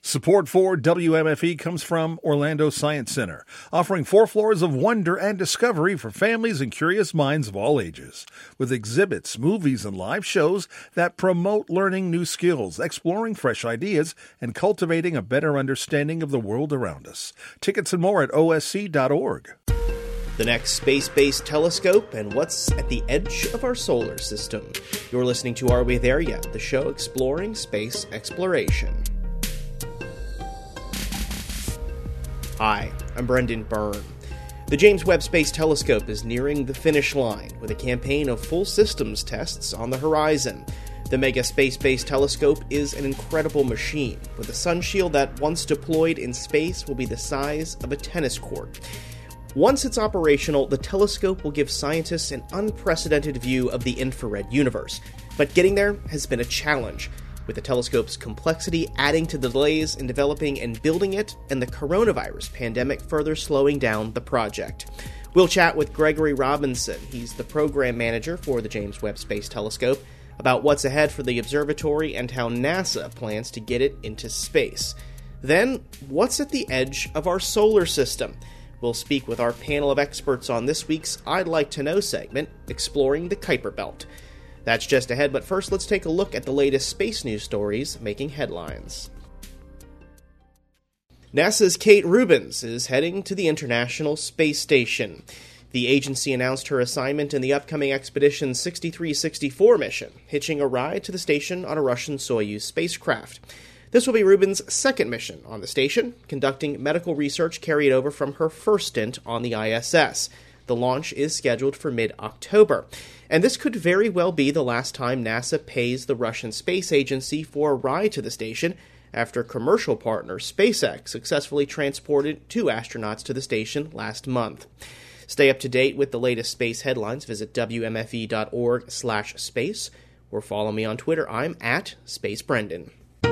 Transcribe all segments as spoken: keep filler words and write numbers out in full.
Support for W M F E comes from Orlando Science Center, offering four floors of wonder and discovery for families and curious minds of all ages, with exhibits, movies, and live shows that promote learning new skills, exploring fresh ideas, and cultivating a better understanding of the world around us. Tickets and more at O S C dot org. The next space-based telescope and what's at the edge of our solar system. You're listening to Are We There Yet?, the show exploring space exploration. Hi, I'm Brendan Byrne. The James Webb Space Telescope is nearing the finish line with a campaign of full systems tests on the horizon. The mega space-based telescope is an incredible machine with a sun shield that, once deployed in space, will be the size of a tennis court. Once it's operational, the telescope will give scientists an unprecedented view of the infrared universe. But getting there has been a challenge, with the telescope's complexity adding to the delays in developing and building it, and the coronavirus pandemic further slowing down the project. We'll chat with Gregory Robinson. He's the program manager for the James Webb Space Telescope, about what's ahead for the observatory and how NASA plans to get it into space. Then, what's at the edge of our solar system? We'll speak with our panel of experts on this week's I'd Like to Know segment, exploring the Kuiper Belt. That's just ahead, but first let's take a look at the latest space news stories making headlines. NASA's Kate Rubins is heading to the International Space Station. The agency announced her assignment in the upcoming Expedition sixty-three sixty-four mission, hitching a ride to the station on a Russian Soyuz spacecraft. This will be Rubins' second mission on the station, conducting medical research carried over from her first stint on the I S S. The launch is scheduled for mid-October, and this could very well be the last time NASA pays the Russian Space Agency for a ride to the station after commercial partner SpaceX successfully transported two astronauts to the station last month. Stay up to date with the latest space headlines. Visit W M F E dot org slash space, or follow me on Twitter. I'm at Space Brendan.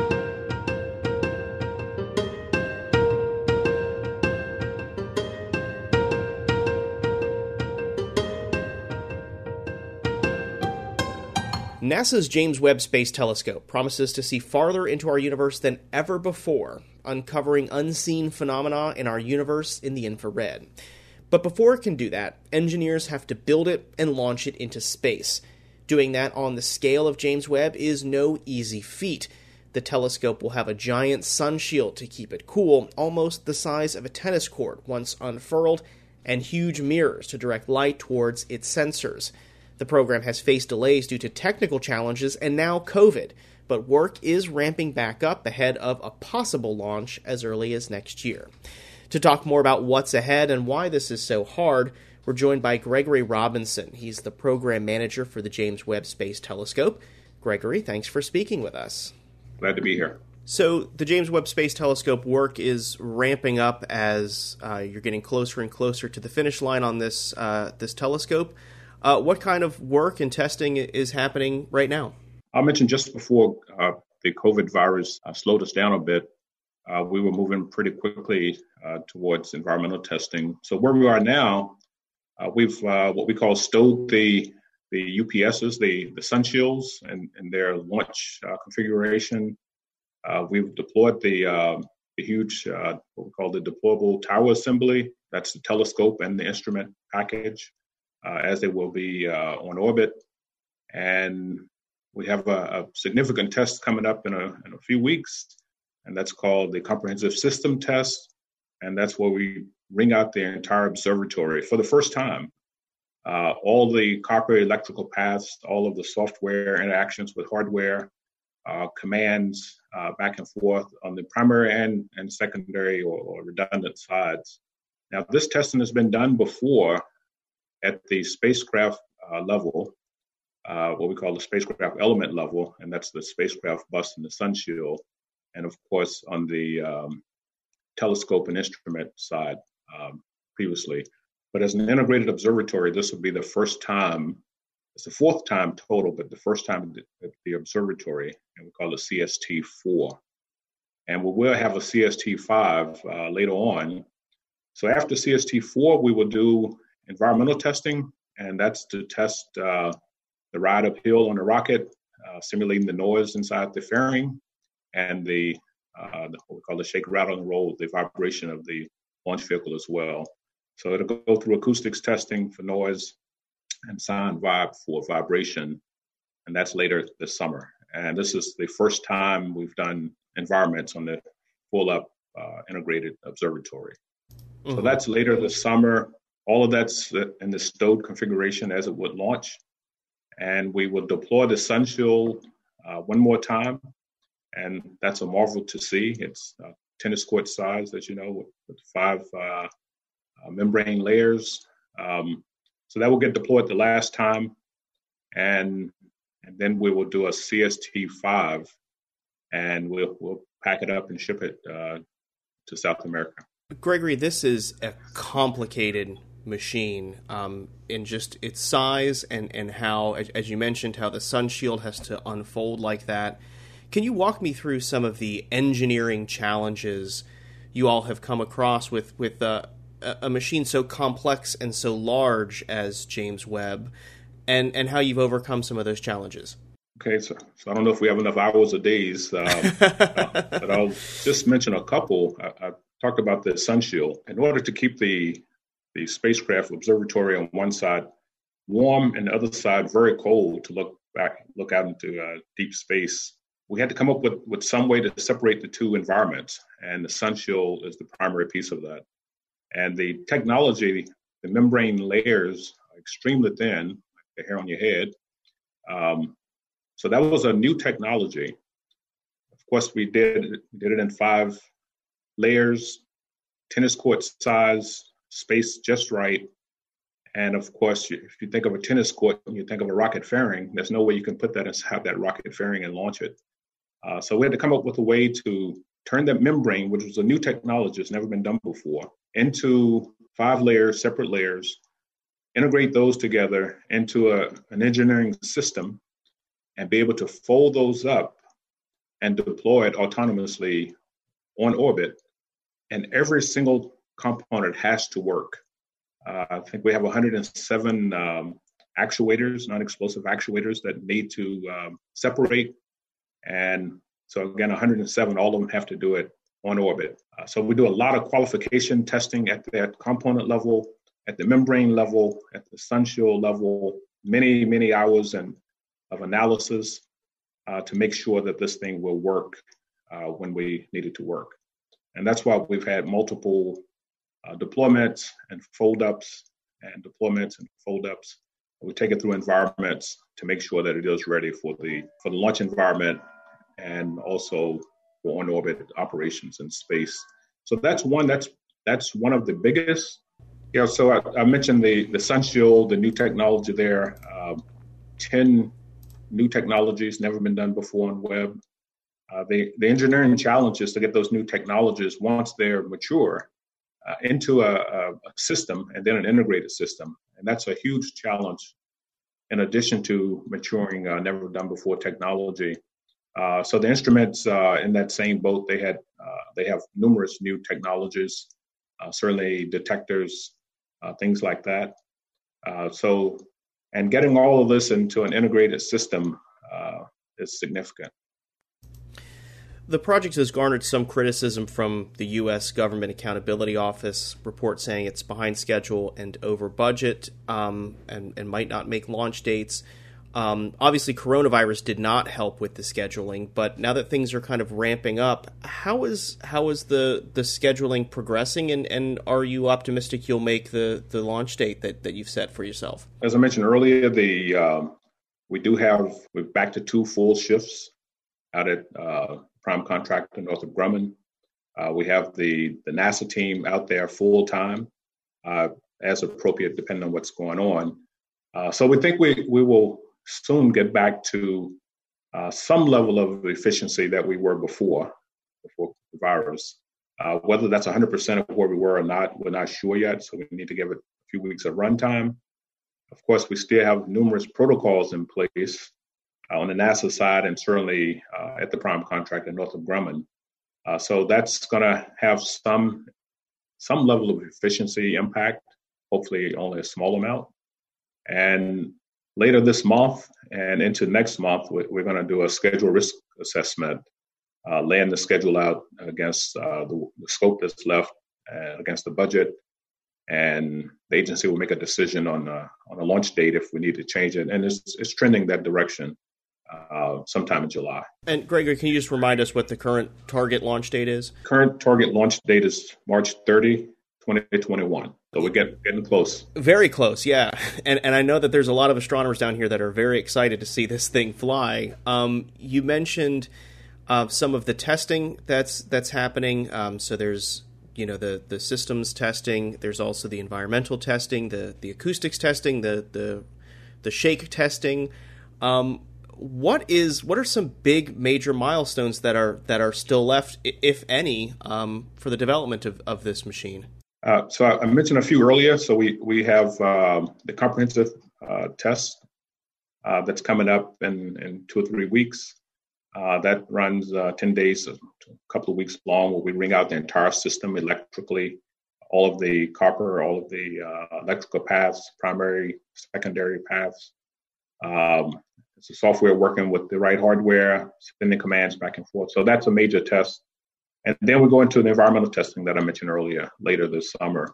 NASA's James Webb Space Telescope promises to see farther into our universe than ever before, uncovering unseen phenomena in our universe in the infrared. But before it can do that, engineers have to build it and launch it into space. Doing that on the scale of James Webb is no easy feat. The telescope will have a giant sun shield to keep it cool, almost the size of a tennis court once unfurled, and huge mirrors to direct light towards its sensors. The program has faced delays due to technical challenges and now COVID, but work is ramping back up ahead of a possible launch as early as next year. To talk more about what's ahead and why this is so hard, we're joined by Gregory Robinson. He's the program manager for the James Webb Space Telescope. Gregory, thanks for speaking with us. Glad to be here. So the James Webb Space Telescope work is ramping up as uh, you're getting closer and closer to the finish line on this uh, this telescope. Uh, what kind of work and testing is happening right now? I mentioned just before uh, the COVID virus uh, slowed us down a bit, uh, we were moving pretty quickly uh, towards environmental testing. So where we are now, uh, we've uh, what we call stowed the the U P Ss, the, the sun shields, and, and their launch uh, configuration. Uh, we've deployed the, uh, the huge, uh, what we call the deployable tower assembly. That's the telescope and the instrument package. Uh, as they will be uh, on orbit. And we have a, a significant test coming up in a, in a few weeks, and that's called the Comprehensive System Test. And that's where we ring out the entire observatory for the first time. Uh, all the copper electrical paths, all of the software interactions with hardware, uh, commands uh, back and forth on the primary and, and secondary or, or redundant sides. Now, this testing has been done before at the spacecraft uh, level, uh, what we call the spacecraft element level, and that's the spacecraft bus and the sun shield, and of course on the um, telescope and instrument side um, previously. But as an integrated observatory, this will be the first time, it's the fourth time total, but the first time at the observatory, and we call it C S T four. And we will have a C S T five uh, later on. So after C S T four, we will do environmental testing, and that's to test uh, the ride uphill on the rocket, uh, simulating the noise inside the fairing and the uh, what we call the shake, rattle, and roll, the vibration of the launch vehicle as well. So it'll go through acoustics testing for noise and sound vibe for vibration, and that's later this summer. And this is the first time we've done environments on the full-up uh, integrated observatory. Mm-hmm. So that's later this summer. All of that's in the stowed configuration as it would launch. And we will deploy the Sunshield uh, one more time. And that's a marvel to see. It's uh, tennis court size, as you know, with, with five uh, uh, membrane layers. Um, so that will get deployed the last time. And and then we will do a C S T five, and we'll, we'll pack it up and ship it uh, to South America. Gregory, this is a complicated machine um, in just its size and, and how, as you mentioned, how the Sunshield has to unfold like that. Can you walk me through some of the engineering challenges you all have come across with, with uh, a machine so complex and so large as James Webb, and, and how you've overcome some of those challenges? Okay, so, so I don't know if we have enough hours or days, um, uh, but I'll just mention a couple. I, I talked about the Sunshield. In order to keep the the spacecraft observatory on one side warm and the other side very cold to look back, look out into uh, deep space, we had to come up with, with some way to separate the two environments, and the Sunshield is the primary piece of that. And the technology, the membrane layers are extremely thin, like the hair on your head. Um, so that was a new technology. Of course, we did, we did it in five layers, tennis court size, space just right. And of course, if you think of a tennis court and you think of a rocket fairing, there's no way you can put that and have that rocket fairing and launch it. Uh, so we had to come up with a way to turn that membrane, which was a new technology, it's never been done before, into five layers, separate layers, integrate those together into a, an engineering system, and be able to fold those up and deploy it autonomously on orbit. And every single component has to work. Uh, I think we have one hundred seven um, actuators, non-explosive actuators that need to um, separate. And so again, one hundred seven, all of them have to do it on orbit. Uh, so we do a lot of qualification testing at that component level, at the membrane level, at the Sunshield level, many, many hours and of analysis uh, to make sure that this thing will work uh, when we need it to work. And that's why we've had multiple uh, deployments and fold-ups and deployments and fold-ups. We take it through environments to make sure that it is ready for the for the launch environment and also for on-orbit operations in space. So that's one that's that's one of the biggest. You know, so I, I mentioned the the Sunshield, the new technology there. Um, Ten new technologies never been done before on Webb. Uh, the, the engineering challenge is to get those new technologies, once they're mature, uh, into a, a, a system and then an integrated system. And that's a huge challenge in addition to maturing uh, never done before technology. Uh, so the instruments uh, in that same boat, they had uh, they have numerous new technologies, uh, certainly detectors, uh, things like that. Uh, so, and getting all of this into an integrated system uh, is significant. The project has garnered some criticism from the U S Government Accountability Office, report saying it's behind schedule and over budget, um, and, and might not make launch dates. Um, obviously, coronavirus did not help with the scheduling, but now that things are kind of ramping up, how is how is the, the scheduling progressing, and, and are you optimistic you'll make the, the launch date that, that you've set for yourself? As I mentioned earlier, the um, we do have, we're back to two full shifts out at uh, prime contractor Northrop Grumman. Uh, we have the, the NASA team out there full time, uh, as appropriate, depending on what's going on. Uh, so we think we, we will soon get back to uh, some level of efficiency that we were before, before the virus. Uh, whether that's one hundred percent of where we were or not, we're not sure yet. So we need to give it a few weeks of runtime. Of course, we still have numerous protocols in place Uh, on the NASA side, and certainly uh, at the prime contractor Northrop Grumman. Uh, so that's going to have some some level of efficiency impact, hopefully only a small amount. And later this month and into next month, we, we're going to do a schedule risk assessment uh, laying the schedule out against uh, the, the scope that's left, uh, against the budget, and the agency will make a decision on uh, on a launch date if we need to change it. And it's it's trending that direction uh, sometime in July. And Gregory, can you just remind us what the current target launch date is? Current target launch date is March thirtieth, twenty twenty-one. So we're getting, getting close. Very close, yeah. And and I know that there's a lot of astronomers down here that are very excited to see this thing fly. Um, you mentioned uh, some of the testing that's that's happening. Um, so there's you know the the systems testing. There's also the environmental testing, the the acoustics testing, the the the shake testing. Um, what is what are some big major milestones that are that are still left, if any, um, for the development of, of this machine? Uh, so I, I mentioned a few earlier. So we we have um, the comprehensive uh, test uh, that's coming up in, in two or three weeks. Uh, that runs uh, ten days, a couple of weeks long, where we ring out the entire system electrically, all of the copper, all of the uh, electrical paths, primary, secondary paths. Um, it's a software working with the right hardware, sending commands back and forth. So that's a major test. And then we go into the environmental testing that I mentioned earlier, later this summer.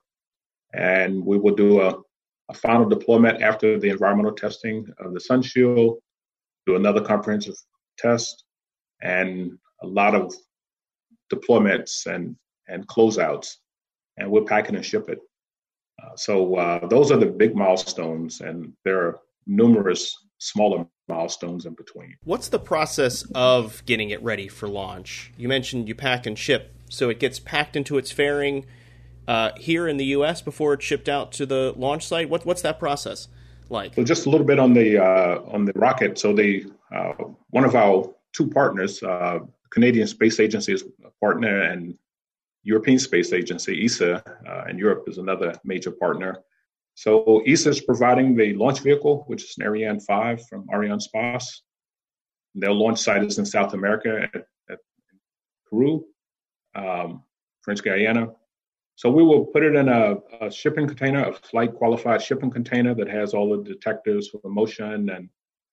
And we will do a, a final deployment after the environmental testing of the sun shield, do another comprehensive test, and a lot of deployments and, and closeouts. And we'll pack it and ship it. Uh, so uh, those are the big milestones, and there are numerous smaller milestones in between. What's the process of getting it ready for launch? You mentioned you pack and ship, so it gets packed into its fairing uh, here in the U S before it's shipped out to the launch site. What, what's that process like? So just a little bit on the uh, on the rocket. So the uh, one of our two partners, uh, Canadian Space Agency is a partner, and European Space Agency, E S A, uh, in Europe is another major partner. So E S A is providing the launch vehicle, which is an Ariane five from Arianespace. Their launch site is in South America at, at Peru, um, French Guiana. So we will put it in a, a shipping container, a flight qualified shipping container that has all the detectors for motion and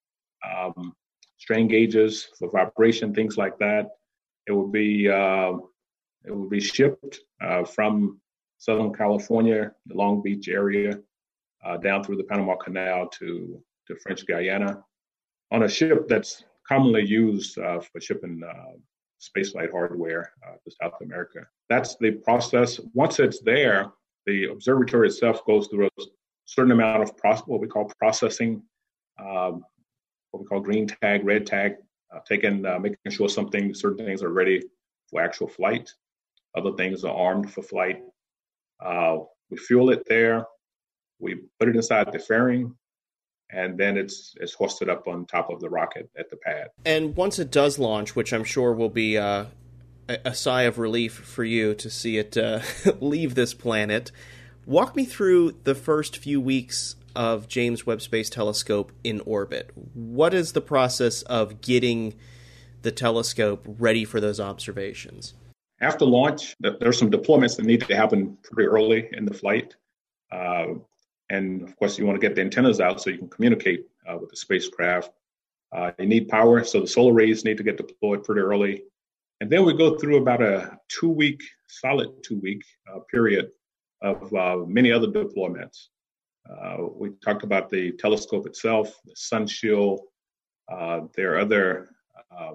um, strain gauges for vibration, things like that. It will be uh, it will be shipped uh, from Southern California, the Long Beach area, uh, down through the Panama Canal to, to French Guiana on a ship that's commonly used uh, for shipping uh, spaceflight hardware uh, to South America. That's the process. Once it's there, the observatory itself goes through a certain amount of process, what we call processing, um, what we call green tag, red tag, uh, taking, uh, making sure something, certain things are ready for actual flight. Other things are armed for flight. Uh, we fuel it there, we put it inside the fairing, and then it's it's hoisted up on top of the rocket at the pad. And once it does launch, which I'm sure will be uh, a, a sigh of relief for you to see it uh, leave this planet, walk me through the first few weeks of James Webb Space Telescope in orbit. What is the process of getting the telescope ready for those observations? After launch, there's some deployments that need to happen pretty early in the flight. Uh, and of course, you want to get the antennas out so you can communicate uh, with the spacecraft. Uh, you need power, so the solar rays need to get deployed pretty early. And then we go through about a two-week, solid two-week uh, period of uh, many other deployments. Uh, we talked about the telescope itself, the sun shield. Uh, there are other um,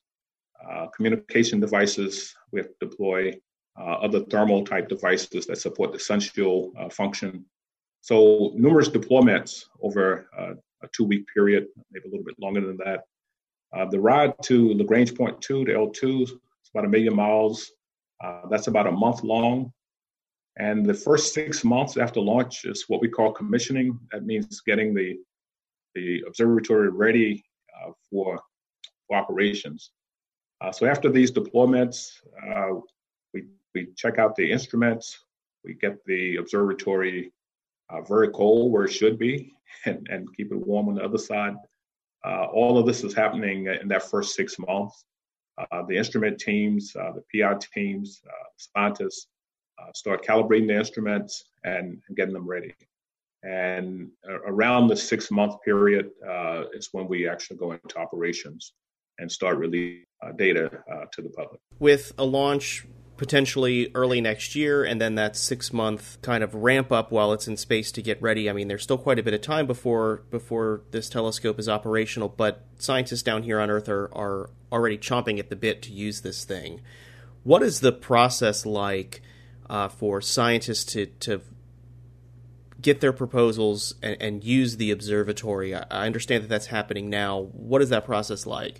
Uh, communication devices. We have to deploy uh, other thermal type devices that support the sun shield uh, function. So numerous deployments over uh, a two week period, maybe a little bit longer than that. Uh, the ride to Lagrange Point two, the L two, is about a million miles. Uh, that's about a month long. And the first six months after launch is what we call commissioning. That means getting the, the observatory ready uh, for, for operations. Uh, so after these deployments, uh, we we check out the instruments, we get the observatory uh, very cold where it should be, and, and keep it warm on the other side. Uh, all of this is happening in that first six months. Uh, the instrument teams, uh, the P I teams, uh, scientists uh, start calibrating the instruments and, and getting them ready. And uh, around the six-month period uh, is when we actually go into operations and start releasing uh, data uh, to the public. With a launch potentially early next year, and then that six-month kind of ramp-up while it's in space to get ready. I mean, there's still quite a bit of time before before this telescope is operational, but scientists down here on Earth are, are already chomping at the bit to use this thing. What is the process like uh, for scientists to, to get their proposals and, and use the observatory? I, I understand that that's happening now. What is that process like?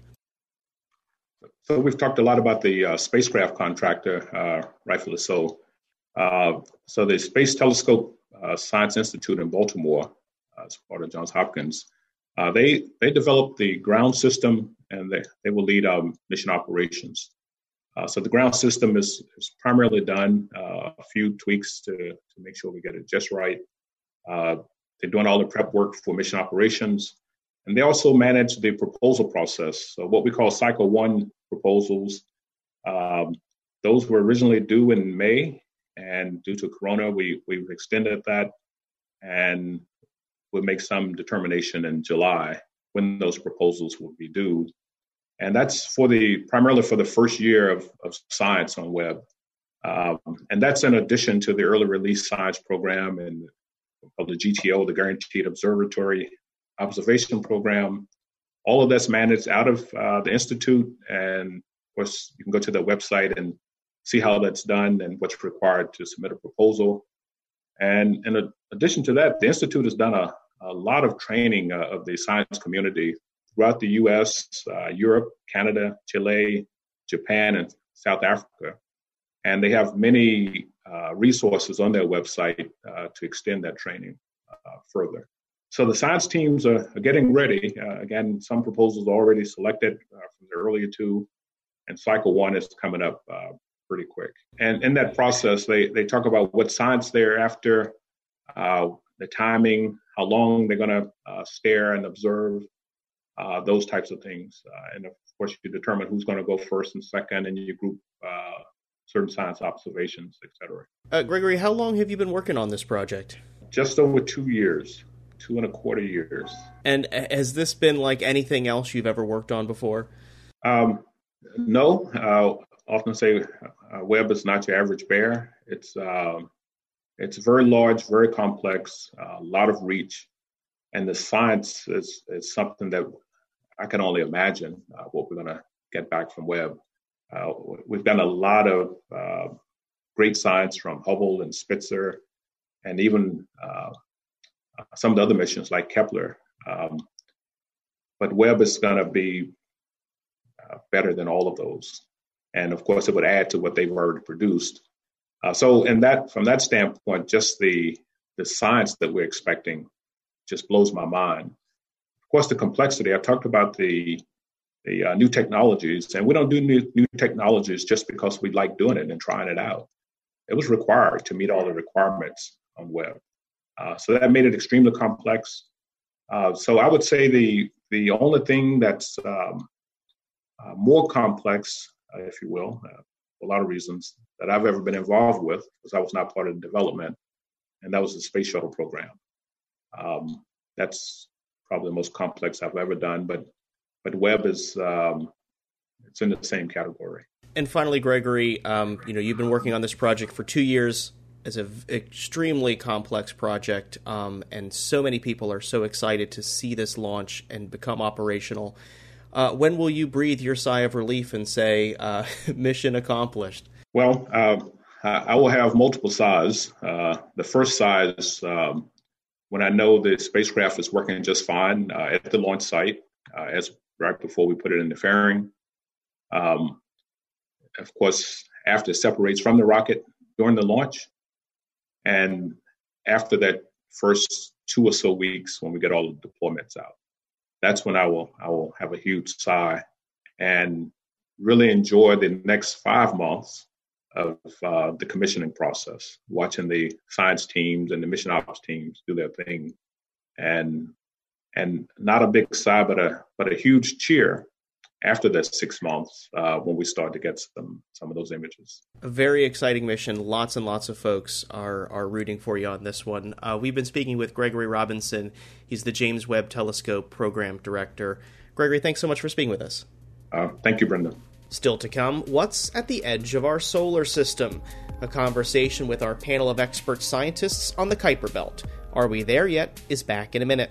So we've talked a lot about the uh, spacecraft contractor, uh, rightfully so. Uh, so the Space Telescope uh, Science Institute in Baltimore, uh, as part of Johns Hopkins, uh, they they developed the ground system, and they, they will lead um, mission operations. Uh, so the ground system is, is primarily done, uh, a few tweaks to, to make sure we get it just right. Uh, they're doing all the prep work for mission operations. And they also manage the proposal process. So what we call cycle one proposals, um, those were originally due in May, and due to Corona, we, we've extended that, and we'll make some determination in July when those proposals will be due. And that's for the primarily for the first year of, of science on Webb. Um, and that's in addition to the early release science program and of the G T O, the Guaranteed Observatory Observation Program. All of that's managed out of uh, the Institute. And of course, you can go to the website and see how that's done and what's required to submit a proposal. And in addition to that, the Institute has done a, a lot of training uh, of the science community throughout the U S, uh, Europe, Canada, Chile, Japan, and South Africa. And they have many uh, resources on their website uh, to extend that training uh, further. So the science teams are, are getting ready. Uh, again, some proposals are already selected uh, from the earlier two, and cycle one is coming up uh, pretty quick. And in that process, they, they talk about what science they're after, uh, the timing, how long they're going to uh, stare and observe, uh, those types of things. Uh, and of course, you determine who's going to go first and second, and you group uh, certain science observations, et cetera. Uh, Gregory, how long have you been working on this project? Just over two years. Two and a quarter years. And has this been like anything else you've ever worked on before? Um, no. I often say uh, Webb is not your average bear. It's uh, it's very large, very complex, a uh, lot of reach. And the science is, is something that I can only imagine uh, what we're going to get back from Webb. Uh, we've done a lot of uh, great science from Hubble and Spitzer, and even uh, some of the other missions like Kepler. Um, but Webb is going to be uh, better than all of those. And of course, it would add to what they've already produced. Uh, so in that, from that standpoint, just the, the science that we're expecting just blows my mind. Of course, the complexity, I talked about the, the uh, new technologies, and we don't do new, new technologies just because we like doing it and trying it out. It was required to meet all the requirements on Webb. Uh, so that made it extremely complex. Uh, so I would say the the only thing that's um, uh, more complex, uh, if you will, uh, for a lot of reasons, that I've ever been involved with, because I was not part of the development, and that was the Space Shuttle program. Um, that's probably the most complex I've ever done, but but Webb is um, it's in the same category. And finally, Gregory, um, you know, you've been working on this project for two years. It's an extremely complex project, um, and so many people are so excited to see this launch and become operational. Uh, when will you breathe your sigh of relief and say, uh, mission accomplished? Well, uh, I will have multiple sighs. Uh, the first sigh is um, when I know the spacecraft is working just fine uh, at the launch site, uh, as right before we put it in the fairing. Um, of course, after it separates from the rocket during the launch. And after that first two or so weeks, when we get all the deployments out, that's when I will I will have a huge sigh and really enjoy the next five months of uh, the commissioning process, watching the science teams and the mission ops teams do their thing, and and not a big sigh, but a but a huge cheer after that six months uh, when we start to get some some of those images. A very exciting mission. Lots and lots of folks are are rooting for you on this one. Uh, we've been speaking with Gregory Robinson. He's the James Webb Telescope Program Director. Gregory, thanks so much for speaking with us. Uh, thank you, Brenda. Still to come, what's at the edge of our solar system? A conversation with our panel of expert scientists on the Kuiper Belt. Are We There Yet? Is back in a minute.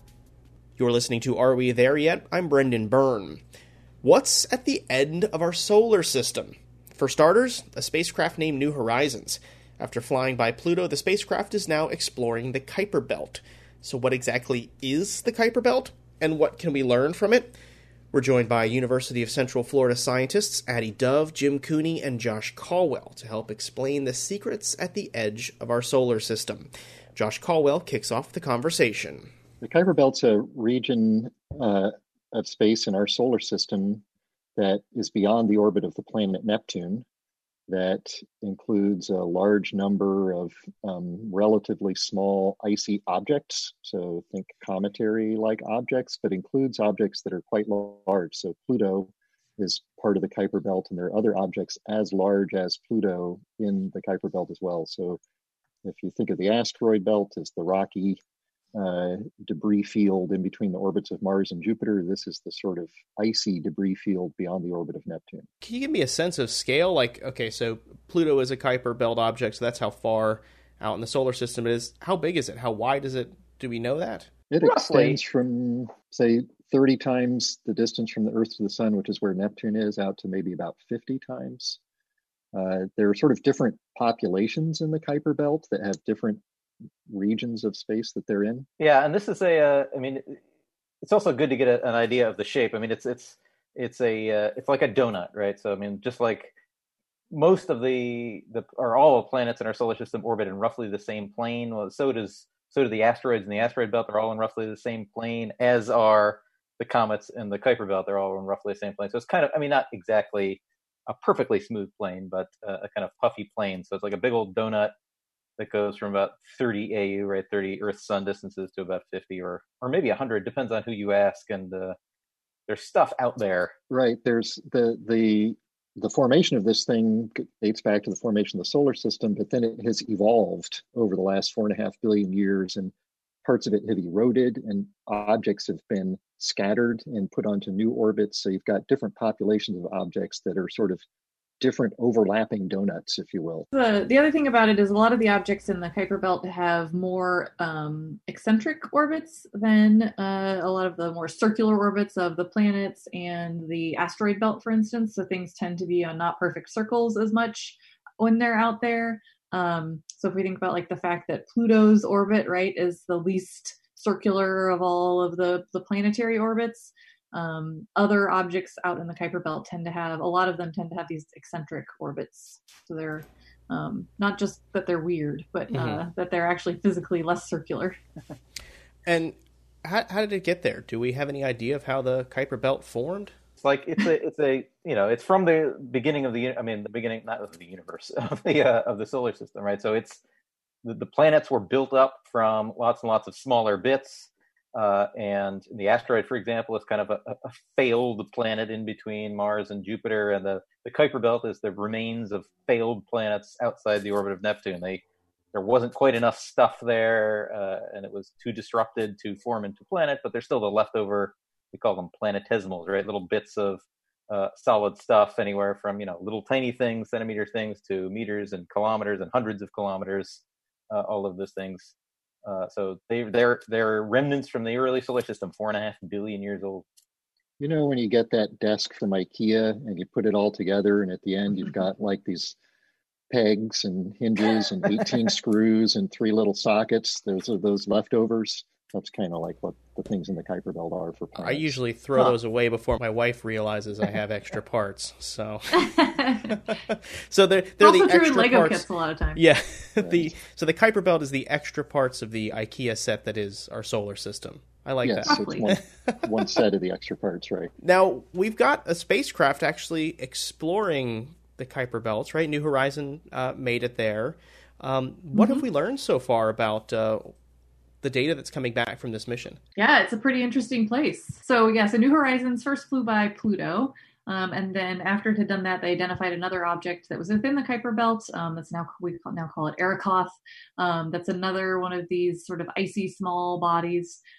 You're listening to Are We There Yet? I'm Brendan Byrne. What's at the end of our solar system? For starters, a spacecraft named New Horizons. After flying by Pluto, the spacecraft is now exploring the Kuiper Belt. So what exactly is the Kuiper Belt, and what can we learn from it? We're joined by University of Central Florida scientists Addie Dove, Jim Cooney, and Josh Caldwell to help explain the secrets at the edge of our solar system. Josh Caldwell kicks off the conversation. The Kuiper Belt's a region uh, of space in our solar system that is beyond the orbit of the planet Neptune, that includes a large number of um, relatively small icy objects. So think cometary-like objects, but includes objects that are quite large. So Pluto is part of the Kuiper Belt, and there are other objects as large as Pluto in the Kuiper Belt as well. So if you think of the asteroid belt as the rocky uh, debris field in between the orbits of Mars and Jupiter, this is the sort of icy debris field beyond the orbit of Neptune. Can you give me a sense of scale? Like, okay, so Pluto is a Kuiper Belt object, so that's how far out in the solar system it is. How big is it? How wide is it? Do we know that? It Roughly. extends from, say, thirty times the distance from the Earth to the Sun, which is where Neptune is, out to maybe about fifty times. Uh, there are sort of different populations in the Kuiper Belt that have different regions of space that they're in. Yeah, and this is a, uh, I mean, it's also good to get a, an idea of the shape. I mean, it's it's it's a uh, it's like a donut, right? So I mean, just like most of the the or all the planets in our solar system orbit in roughly the same plane. Well, so does so do the asteroids in the asteroid belt. They're all in roughly the same plane, as are the comets in the Kuiper Belt. They're all in roughly the same plane. So it's kind of, I mean, not exactly a perfectly smooth plane, but uh, a kind of puffy plane. So it's like a big old donut that goes from about thirty A U, right, thirty Earth-Sun distances, to about fifty or or maybe one hundred, depends on who you ask. And uh, there's stuff out there. Right. There's the the the formation of this thing dates back to the formation of the solar system, but then it has evolved over the last four and a half billion years, and parts of it have eroded, and objects have been scattered and put onto new orbits. So you've got different populations of objects that are sort of different overlapping donuts, if you will. The the other thing about it is a lot of the objects in the Kuiper Belt have more um, eccentric orbits than uh, a lot of the more circular orbits of the planets and the asteroid belt, for instance. So things tend to be on not perfect circles as much when they're out there. Um, so if we think about like the fact that Pluto's orbit, right, is the least circular of all of the, the planetary orbits, Um, other objects out in the Kuiper Belt tend to have, a lot of them tend to have these eccentric orbits. So they're um, not just that they're weird, but uh, mm-hmm. that they're actually physically less circular. And how, how did it get there? Do we have any idea of how the Kuiper Belt formed? It's like, it's a, it's a, you know, it's from the beginning of the, I mean, the beginning, not of the universe, of the, uh, of the solar system, right? So it's, the, the planets were built up from lots and lots of smaller bits. Uh, and the asteroid, for example, is kind of a, a failed planet in between Mars and Jupiter. And the, the Kuiper Belt is the remains of failed planets outside the orbit of Neptune. They, there wasn't quite enough stuff there, uh, and it was too disrupted to form into a planet, but there's still the leftover, we call them planetesimals, right? Little bits of uh, solid stuff, anywhere from, you know, little tiny things, centimeter things, to meters and kilometers and hundreds of kilometers, uh, all of those things. Uh, so they, they're they're remnants from the early solar system, four and a half billion years old. You know, when you get that desk from IKEA and you put it all together, and at the end you've got like these pegs and hinges and eighteen screws and three little sockets. Those are those leftovers. That's kind of like what the things in the Kuiper Belt are for planets. I usually throw huh. those away before my wife realizes I have extra parts. So, so they're they're also the true extra in Lego parts. Kits a lot of times. Yeah, the so the Kuiper Belt is the extra parts of the IKEA set that is our solar system. I like yes, that. Yes, it's one, one set of the extra parts, right? Now we've got a spacecraft actually exploring the Kuiper Belts, right? New Horizon uh, made it there. Um, what mm-hmm. have we learned so far about Uh, the data that's coming back from this mission? Yeah, it's a pretty interesting place. So yeah, so New Horizons first flew by Pluto, um, and then after it had done that, they identified another object that was within the Kuiper Belt. Um, that's now we now call it Arrokoth. Um, that's another one of these sort of icy small bodies.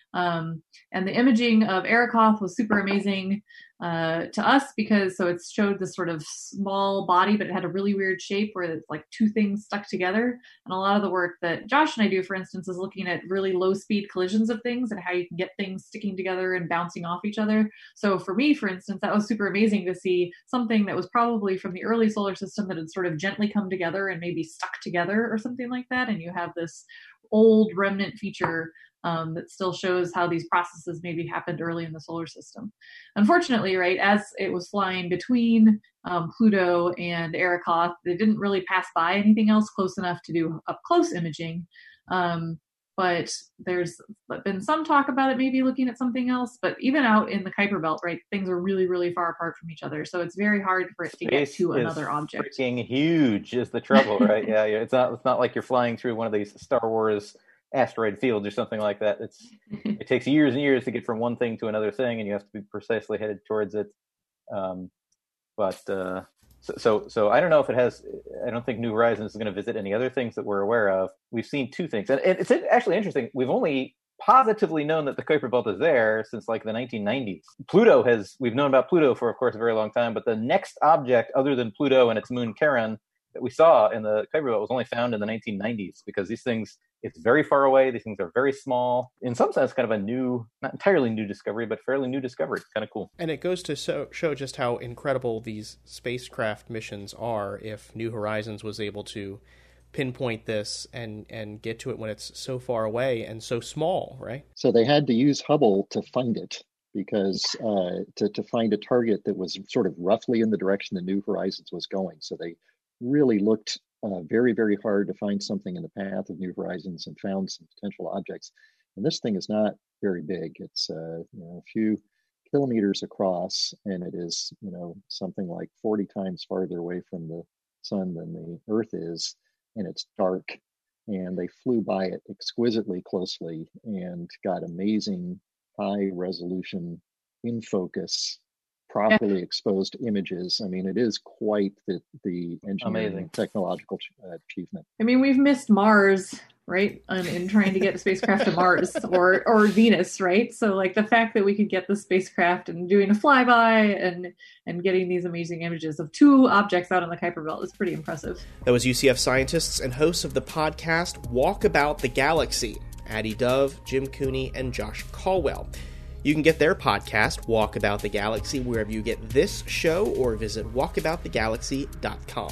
Um, and the imaging of Arrokoth was super amazing uh, to us because so it showed this sort of small body, but it had a really weird shape where it's like two things stuck together. And a lot of the work that Josh and I do, for instance, is looking at really low speed collisions of things and how you can get things sticking together and bouncing off each other. So for me, for instance, that was super amazing to see something that was probably from the early solar system that had sort of gently come together and maybe stuck together or something like that. And you have this old remnant feature Um, that still shows how these processes maybe happened early in the solar system. Unfortunately, right, as it was flying between um, Pluto and Arrokoth, they didn't really pass by anything else close enough to do up-close imaging. Um, but there's been some talk about it maybe looking at something else. But even out in the Kuiper Belt, right, things are really, really far apart from each other. So it's very hard for it to Space get to is another object. Freaking huge is the trouble, right? yeah, yeah, it's not. It's not like you're flying through one of these Star Wars asteroid fields or something like that. It's it takes years and years to get from one thing to another thing, and you have to be precisely headed towards it. Um, but uh, so, so so I don't know if it has. I don't think New Horizons is going to visit any other things that we're aware of. We've seen two things, and it's actually interesting. We've only positively known that the Kuiper Belt is there since like the nineteen nineties. Pluto has. We've known about Pluto for, of course, a very long time. But the next object other than Pluto and its moon Charon that we saw in the Kuiper Belt was only found in the nineteen nineties because these things. It's very far away. These things are very small. In some sense, kind of a new, not entirely new discovery, but fairly new discovery. It's kind of cool. And it goes to so, show just how incredible these spacecraft missions are if New Horizons was able to pinpoint this and, and get to it when it's so far away and so small, right? So they had to use Hubble to find it because uh, to, to find a target that was sort of roughly in the direction the New Horizons was going. So they really looked Uh, very, very hard to find something in the path of New Horizons and found some potential objects. And this thing is not very big. It's uh, you know, a few kilometers across, and it is you know something like forty times farther away from the sun than the Earth is, and it's dark. And they flew by it exquisitely closely and got amazing high resolution in focus. Properly exposed images. I mean, it is quite the, the engineering Amazing. and technological uh, achievement. I mean, we've missed Mars, right, um, in trying to get a spacecraft to Mars or or Venus, right? So, like, the fact that we could get the spacecraft and doing a flyby and and getting these amazing images of two objects out on the Kuiper Belt is pretty impressive. That was U C F scientists and hosts of the podcast Walk About the Galaxy, Addie Dove, Jim Cooney, and Josh Caldwell. You can get their podcast, Walk About the Galaxy, wherever you get this show, or visit walk about the galaxy dot com.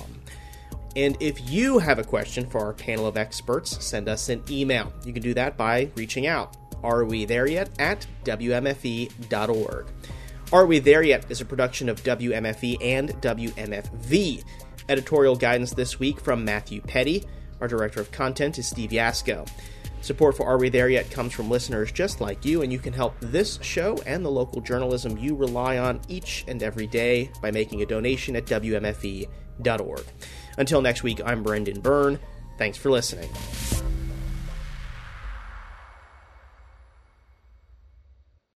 And if you have a question for our panel of experts, send us an email. You can do that by reaching out. Are we there yet? At W M F E dot org. Are We There Yet is a production of W M F E and W M F V. Editorial guidance this week from Matthew Petty. Our director of content is Steve Yasko. Support for Are We There Yet comes from listeners just like you, and you can help this show and the local journalism you rely on each and every day by making a donation at W M F E dot org. Until next week, I'm Brendan Byrne. Thanks for listening.